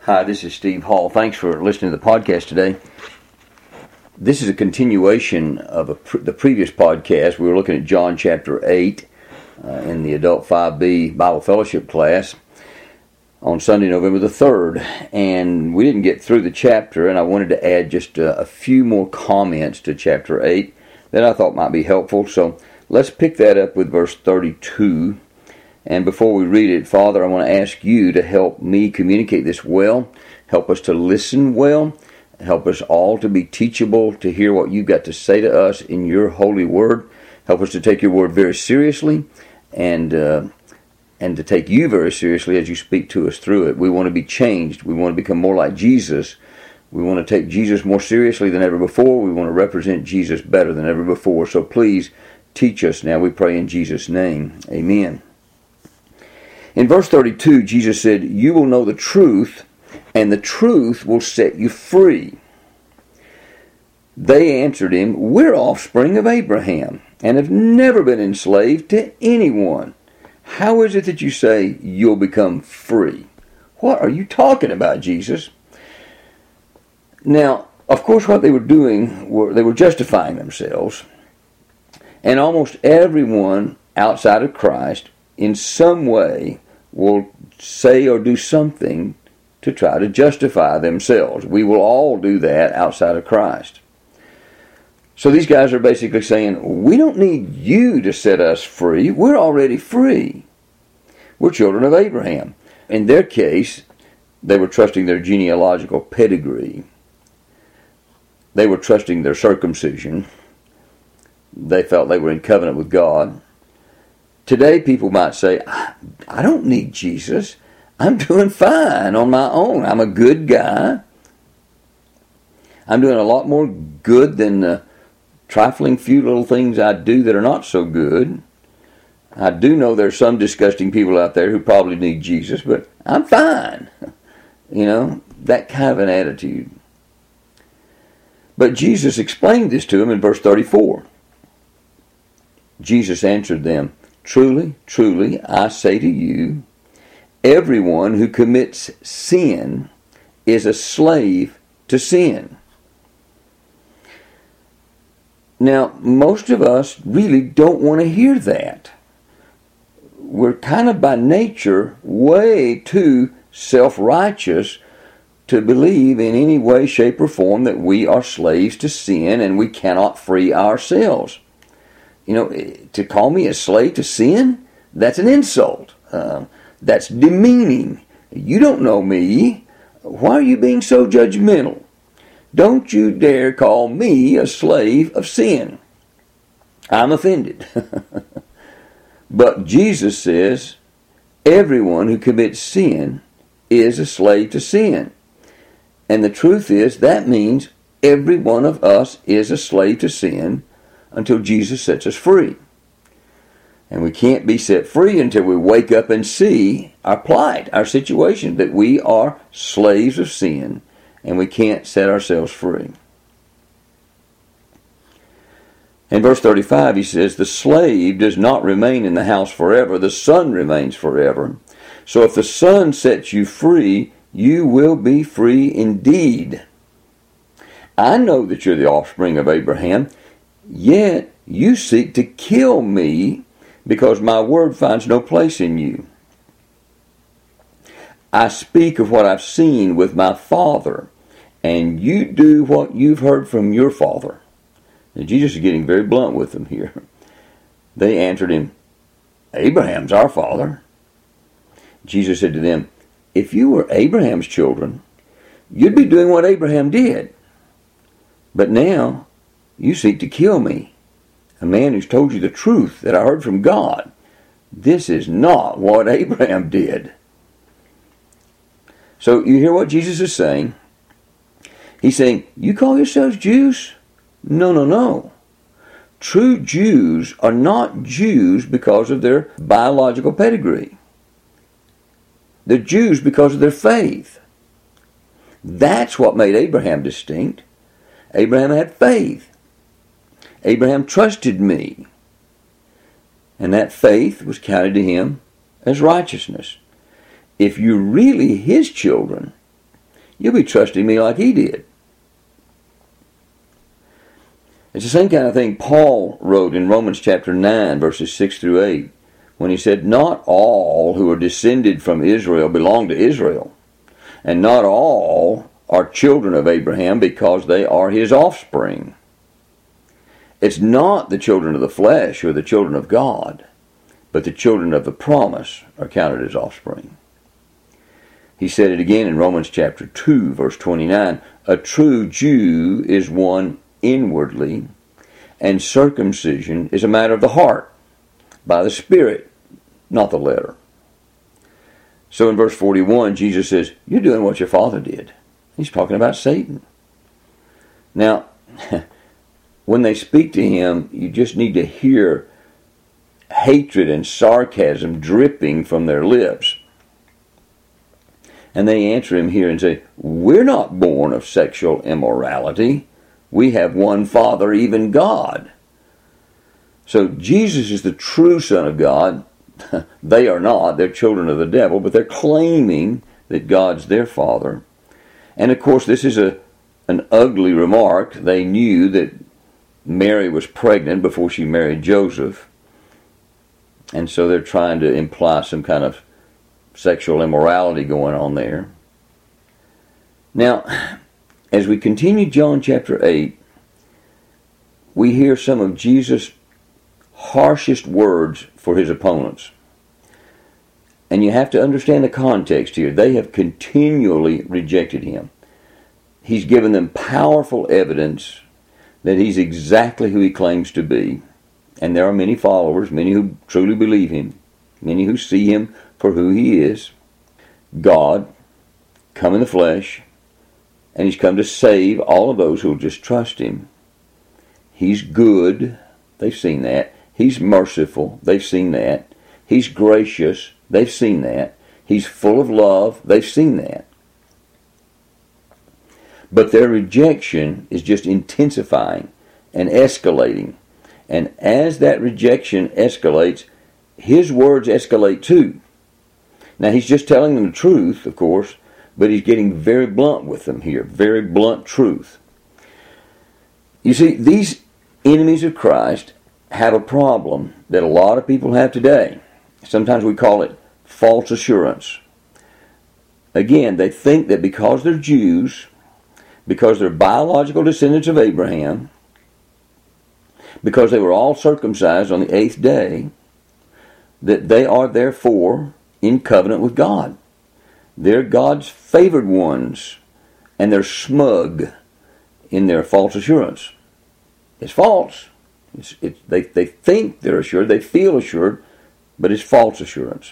Hi, this is Steve Hall. Thanks for listening to the podcast today. This is a continuation of the previous podcast. We were looking at John chapter 8 in the Adult 5B Bible Fellowship class on Sunday, November the 3rd. And we didn't get through the chapter, and I wanted to add just a few more comments to chapter 8 that I thought might be helpful. So let's pick that up with verse 32. And before we read it, Father, I want to ask you to help me communicate this well, help us to listen well, help us all to be teachable, to hear what you've got to say to us in your holy word. Help us to take your word very seriously and to take you very seriously as you speak to us through it. We want to be changed. We want to become more like Jesus. We want to take Jesus more seriously than ever before. We want to represent Jesus better than ever before. So please teach us now, we pray in Jesus' name. Amen. In verse 32, Jesus said, "You will know the truth, and the truth will set you free." They answered him, "We're offspring of Abraham, and have never been enslaved to anyone. How is it that you say you'll become free?" What are you talking about, Jesus? Now, of course, what they were doing, they were justifying themselves. And almost everyone outside of Christ, in some way, will say or do something to try to justify themselves. We will all do that outside of Christ. So these guys are basically saying, we don't need you to set us free. We're already free. We're children of Abraham. In their case, they were trusting their genealogical pedigree. They were trusting their circumcision. They felt they were in covenant with God. Today, people might say, I don't need Jesus. I'm doing fine on my own. I'm a good guy. I'm doing a lot more good than the trifling few little things I do that are not so good. I do know there's some disgusting people out there who probably need Jesus, but I'm fine. You know, that kind of an attitude. But Jesus explained this to them in verse 34. Jesus answered them, "Truly, truly, I say to you, everyone who commits sin is a slave to sin." Now, most of us really don't want to hear that. We're kind of by nature way too self-righteous to believe in any way, shape, or form that we are slaves to sin and we cannot free ourselves. You know, to call me a slave to sin, that's an insult. That's demeaning. You don't know me. Why are you being so judgmental? Don't you dare call me a slave of sin. I'm offended. But Jesus says, everyone who commits sin is a slave to sin. And the truth is, that means every one of us is a slave to sin until Jesus sets us free. And we can't be set free until we wake up and see our plight, our situation, that we are slaves of sin and we can't set ourselves free. In verse 35 he says, "The slave does not remain in the house forever, the son remains forever. So if the son sets you free, you will be free indeed. I know that you're the offspring of Abraham, yet you seek to kill me because my word finds no place in you. I speak of what I've seen with my father, and you do what you've heard from your father." Now, Jesus is getting very blunt with them here. They answered him, "Abraham's our father." Jesus said to them, "If you were Abraham's children, you'd be doing what Abraham did. But now you seek to kill me, a man who's told you the truth that I heard from God. This is not what Abraham did." So you hear what Jesus is saying? He's saying, you call yourselves Jews? No, no, no. True Jews are not Jews because of their biological pedigree. They're Jews because of their faith. That's what made Abraham distinct. Abraham had faith. Abraham trusted me. And that faith was counted to him as righteousness. If you're really his children, You'll be trusting me like he did. It's the same kind of thing Paul wrote in Romans chapter 9, verses 6 through 8, when he said, not all who are descended from Israel belong to Israel, and not all are children of Abraham because they are his offspring. It's not the children of the flesh who are the children of God, but the children of the promise are counted as offspring. He said it again in Romans chapter 2, verse 29, a true Jew is one inwardly, and circumcision is a matter of the heart, by the Spirit, not the letter. So in verse 41, Jesus says, you're doing what your father did. He's talking about Satan. Now, when they speak to him, you just need to hear hatred and sarcasm dripping from their lips. And they answer him here and say, we're not born of sexual immorality. We have one Father, even God. So Jesus is the true Son of God. They are not. They're children of the devil, but they're claiming that God's their Father. And of course, this is an ugly remark. They knew that Mary was pregnant before she married Joseph. And so they're trying to imply some kind of sexual immorality going on there. Now, as we continue John chapter 8, we hear some of Jesus' harshest words for his opponents. And you have to understand the context here. They have continually rejected him. He's given them powerful evidence that he's exactly who he claims to be. And there are many followers, many who truly believe him, many who see him for who he is. God, come in the flesh, and he's come to save all of those who will just trust him. He's good, they've seen that. He's merciful, they've seen that. He's gracious, they've seen that. He's full of love, they've seen that. But their rejection is just intensifying and escalating. And as that rejection escalates, his words escalate too. Now he's just telling them the truth, of course, but he's getting very blunt with them here, very blunt truth. You see, these enemies of Christ have a problem that a lot of people have today. Sometimes we call it false assurance. Again, they think that because they're Jews, because they're biological descendants of Abraham, because they were all circumcised on the 8th day, that they are therefore in covenant with God. They're God's favored ones, and they're smug in their false assurance. It's false. They think they're assured, they feel assured, but it's false assurance.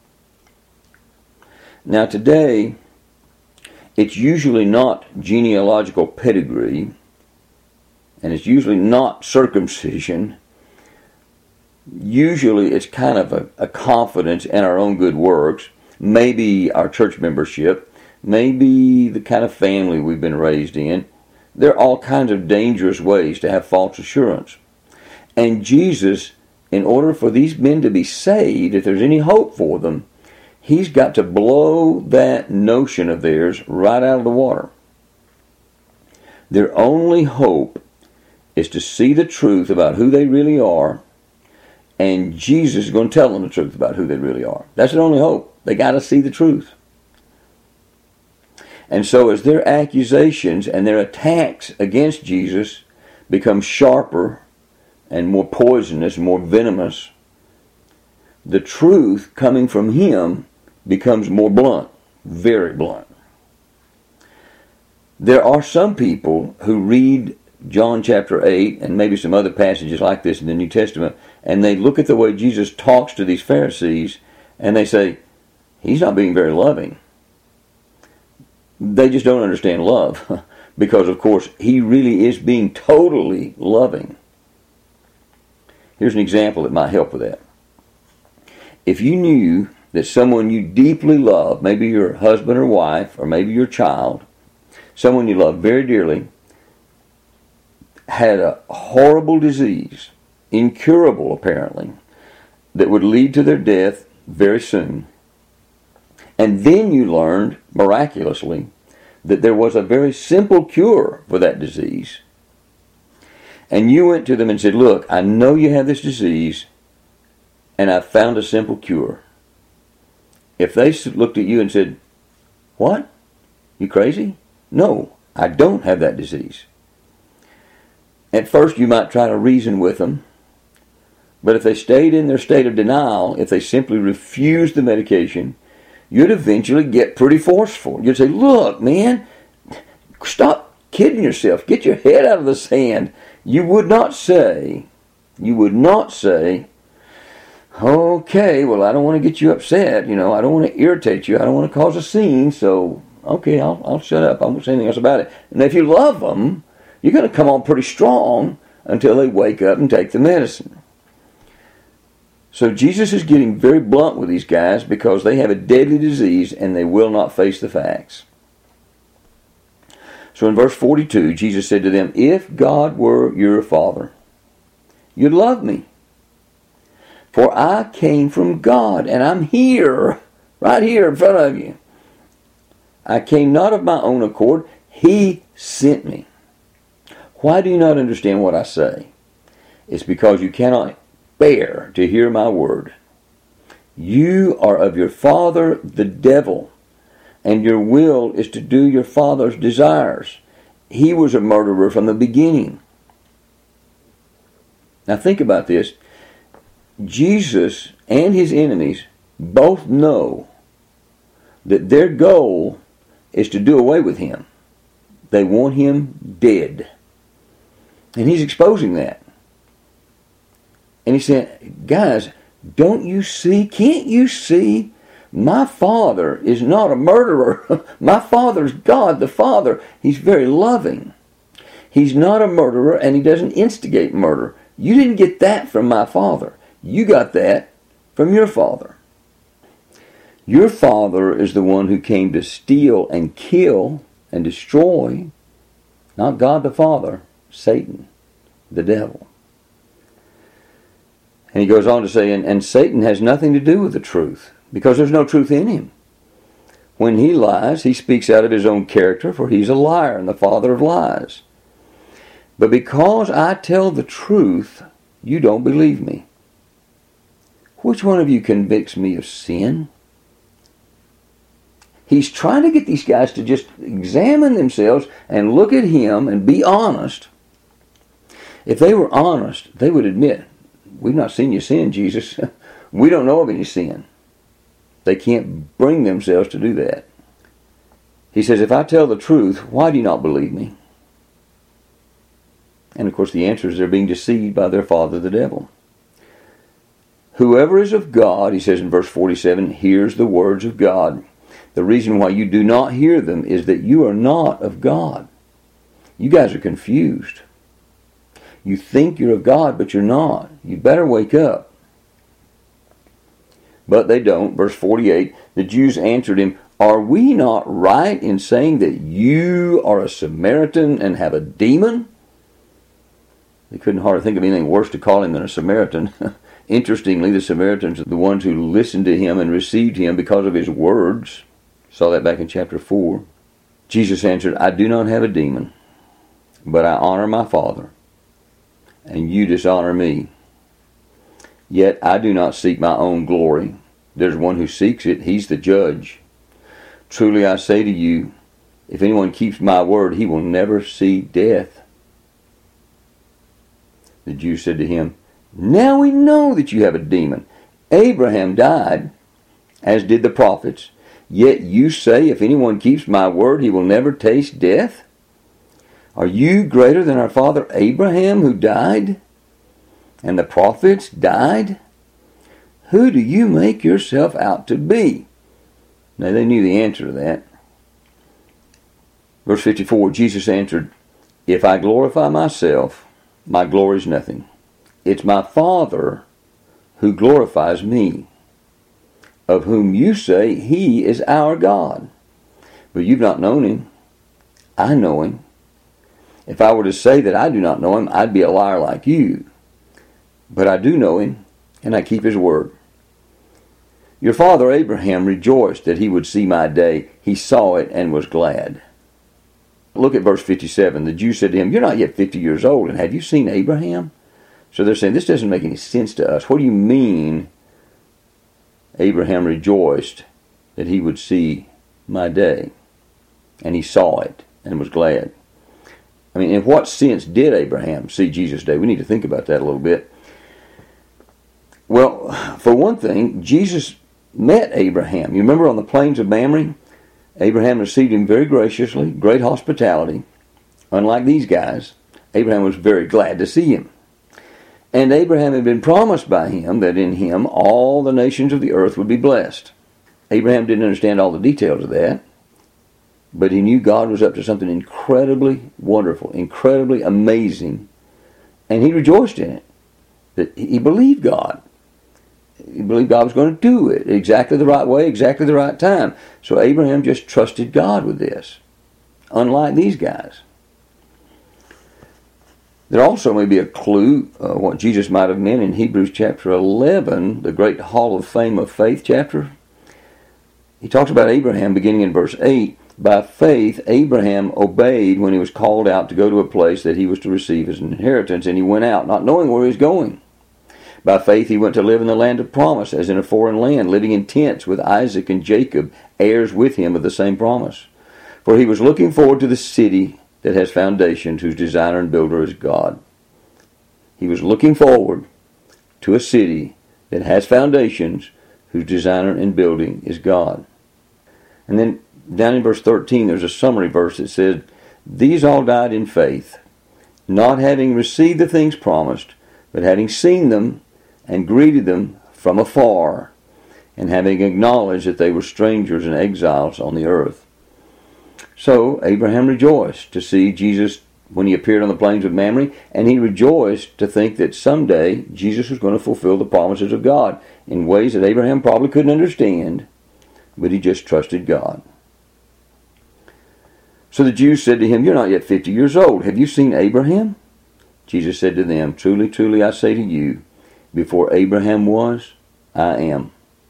Now today, it's usually not genealogical pedigree, and it's usually not circumcision. Usually it's kind of a confidence in our own good works, maybe our church membership, maybe the kind of family we've been raised in. There are all kinds of dangerous ways to have false assurance. And Jesus, in order for these men to be saved, if there's any hope for them, he's got to blow that notion of theirs right out of the water. Their only hope is to see the truth about who they really are, and Jesus is going to tell them the truth about who they really are. That's their only hope. They got to see the truth. And so as their accusations and their attacks against Jesus become sharper and more poisonous, more venomous, the truth coming from him becomes more blunt, very blunt. There are some people who read John chapter 8 and maybe some other passages like this in the New Testament, and they look at the way Jesus talks to these Pharisees and they say, he's not being very loving. They just don't understand love because, of course, he really is being totally loving. Here's an example that might help with that. If you knew that someone you deeply love, maybe your husband or wife, or maybe your child, someone you love very dearly, had a horrible disease, incurable apparently, that would lead to their death very soon, and then you learned, miraculously, that there was a very simple cure for that disease, and you went to them and said, look, I know you have this disease, and I found a simple cure. If they looked at you and said, what? You crazy? No, I don't have that disease. At first you might try to reason with them, but if they stayed in their state of denial, if they simply refused the medication, you'd eventually get pretty forceful. You'd say, look, man, stop kidding yourself. Get your head out of the sand. You would not say, okay, well, I don't want to get you upset. I don't want to irritate you. I don't want to cause a scene. So, okay, I'll shut up. I won't say anything else about it. And if you love them, you're going to come on pretty strong until they wake up and take the medicine. So Jesus is getting very blunt with these guys because they have a deadly disease and they will not face the facts. So in verse 42, Jesus said to them, if God were your Father, you'd love me. For I came from God, and I'm here, right here in front of you. I came not of my own accord. He sent me. Why do you not understand what I say? It's because you cannot bear to hear my word. You are of your father, the devil, and your will is to do your father's desires. He was a murderer from the beginning. Now think about this. Jesus and his enemies both know that their goal is to do away with him. They want him dead. And he's exposing that. And he said, guys, don't you see, can't you see, my Father is not a murderer. My Father's God the Father. He's very loving. He's not a murderer and he doesn't instigate murder. You didn't get that from my Father. You got that from your father. Your father is the one who came to steal and kill and destroy, not God the Father, Satan, the devil. And he goes on to say, and Satan has nothing to do with the truth, because there's no truth in him. When he lies, he speaks out of his own character, for he's a liar and the father of lies. But because I tell the truth, you don't believe me. Which one of you convicts me of sin? He's trying to get these guys to just examine themselves and look at him and be honest. If they were honest, they would admit, we've not seen you sin, Jesus. We don't know of any sin. They can't bring themselves to do that. He says, if I tell the truth, why do you not believe me? And of course the answer is they're being deceived by their father, the devil. Whoever is of God, he says in verse 47, hears the words of God. The reason why you do not hear them is that you are not of God. You guys are confused. You think you're of God, but you're not. You better wake up. But they don't. Verse 48, the Jews answered him, are we not right in saying that you are a Samaritan and have a demon? They couldn't hardly think of anything worse to call him than a Samaritan. Interestingly, the Samaritans are the ones who listened to him and received him because of his words. Saw that back in chapter 4. Jesus answered, I do not have a demon, but I honor my Father, and you dishonor me. Yet I do not seek my own glory. There's one who seeks it. He's the judge. Truly I say to you, if anyone keeps my word, he will never see death. The Jews said to him, now we know that you have a demon. Abraham died, as did the prophets. Yet you say, if anyone keeps my word, he will never taste death? Are you greater than our father Abraham, who died? And the prophets died? Who do you make yourself out to be? Now they knew the answer to that. Verse 54, Jesus answered, if I glorify myself, my glory is nothing. It's my Father who glorifies me, of whom you say he is our God. But you've not known him. I know him. If I were to say that I do not know him, I'd be a liar like you. But I do know him, and I keep his word. Your father Abraham rejoiced that he would see my day. He saw it and was glad. Look at verse 57. The Jews said to him, "You're not yet 50 years old, and have you seen Abraham?" So they're saying, this doesn't make any sense to us. What do you mean Abraham rejoiced that he would see my day? And he saw it and was glad. I mean, in what sense did Abraham see Jesus' day? We need to think about that a little bit. Well, for one thing, Jesus met Abraham. You remember on the plains of Mamre? Abraham received him very graciously, great hospitality. Unlike these guys, Abraham was very glad to see him. And Abraham had been promised by him that in him all the nations of the earth would be blessed. Abraham didn't understand all the details of that, but he knew God was up to something incredibly wonderful, incredibly amazing, and he rejoiced in it. That he believed God. He believed God was going to do it exactly the right way, exactly the right time. So Abraham just trusted God with this, unlike these guys. There also may be a clue what Jesus might have meant in Hebrews chapter 11, the great Hall of Fame of Faith chapter. He talks about Abraham beginning in verse 8. By faith, Abraham obeyed when he was called out to go to a place that he was to receive as an inheritance, and he went out, not knowing where he was going. By faith, he went to live in the land of promise, as in a foreign land, living in tents with Isaac and Jacob, heirs with him of the same promise. For he was looking forward to the city that has foundations, whose designer and builder is God. He was looking forward to a city that has foundations, whose designer and building is God. And then down in verse 13, there's a summary verse that says, "These all died in faith, not having received the things promised, but having seen them and greeted them from afar, and having acknowledged that they were strangers and exiles on the earth." So Abraham rejoiced to see Jesus when he appeared on the plains of Mamre, and he rejoiced to think that someday Jesus was going to fulfill the promises of God in ways that Abraham probably couldn't understand, but he just trusted God. So the Jews said to him, "You're not yet 50 years old. Have you seen Abraham?" Jesus said to them, "Truly, truly, I say to you, before Abraham was, I am."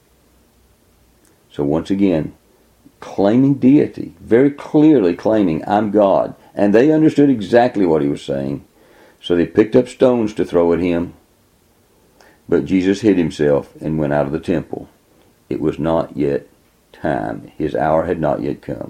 So once again, claiming deity, very clearly claiming, "I'm God." And they understood exactly what he was saying. So they picked up stones to throw at him. But Jesus hid himself and went out of the temple. It was not yet time. His hour had not yet come.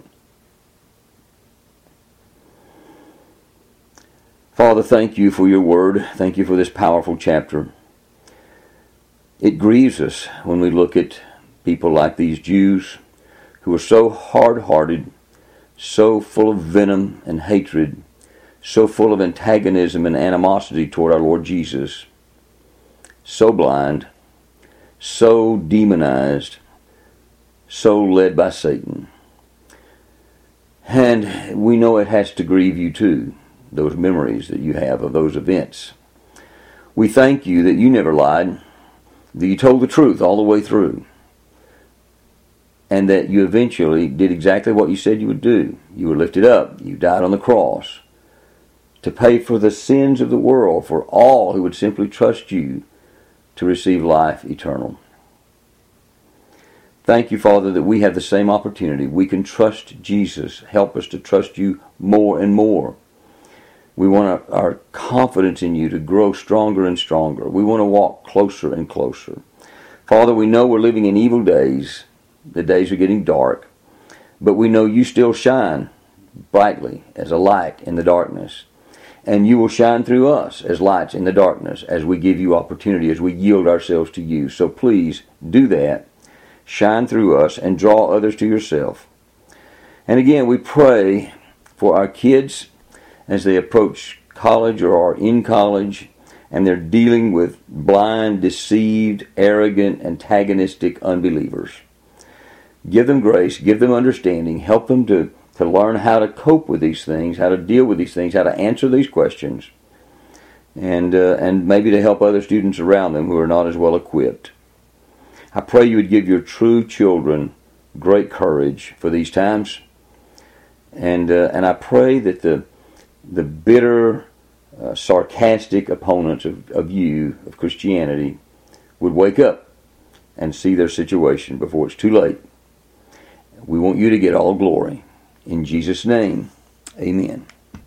Father, thank you for your word. Thank you for this powerful chapter. It grieves us when we look at people like these Jews who are so hard-hearted, so full of venom and hatred, so full of antagonism and animosity toward our Lord Jesus, so blind, so demonized, so led by Satan. And we know it has to grieve you too, those memories that you have of those events. We thank you that you never lied, that you told the truth all the way through, and that you eventually did exactly what you said you would do. You were lifted up. You died on the cross to pay for the sins of the world, for all who would simply trust you to receive life eternal. Thank you, Father, that we have the same opportunity. We can trust Jesus. Help us to trust you more and more. We want our confidence in you to grow stronger and stronger. We want to walk closer and closer. Father, we know we're living in evil days. The days are getting dark, but we know you still shine brightly as a light in the darkness, and you will shine through us as lights in the darkness as we give you opportunity, as we yield ourselves to you. So please do that. Shine through us and draw others to yourself. And again, we pray for our kids as they approach college or are in college, and they're dealing with blind, deceived, arrogant, antagonistic unbelievers. Give them grace, give them understanding, help them to learn how to cope with these things, how to deal with these things, how to answer these questions, and maybe to help other students around them who are not as well equipped. I pray you would give your true children great courage for these times, and I pray that the bitter, sarcastic opponents of you, of Christianity, would wake up and see their situation before it's too late. We want you to get all glory. In Jesus' name, Amen.